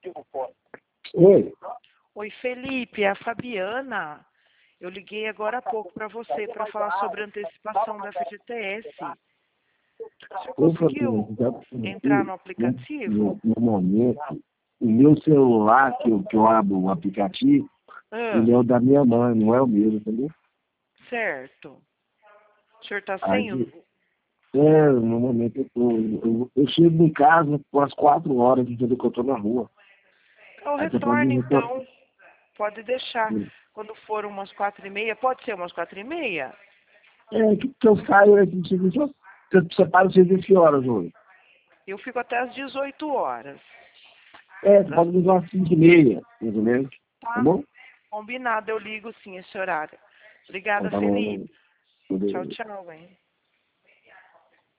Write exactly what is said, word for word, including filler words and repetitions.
Oi. Oi, Felipe, é a Fabiana. Eu liguei agora há pouco para você para falar sobre a antecipação da F G T S. Você Ô, conseguiu Fabiana, já- entrar no no, aplicativo? no, no momento, o meu celular, que eu, que eu abro o aplicativo, Ah, ele é o da minha mãe, não é o meu, entendeu? certo. O senhor está sem Aí, o... é, no momento eu tô, eu, eu chego em casa com as quatro horas, entendeu, que eu tô na rua. Então Aí você pode retorne, me retor- então. Pode deixar. Quando for umas quatro e meia, pode ser umas quatro e meia? É, que, que eu saio aqui, você, você, você para o serviço que horas hoje? Eu fico até às dezoito horas. É, você pode me dar às cinco e meia, mais ou menos, tá Tá? bom? Combinado, eu ligo sim esse horário. Então Obrigada, tá bom, Felipe. né? Tudo Tchau, bem. tchau, hein?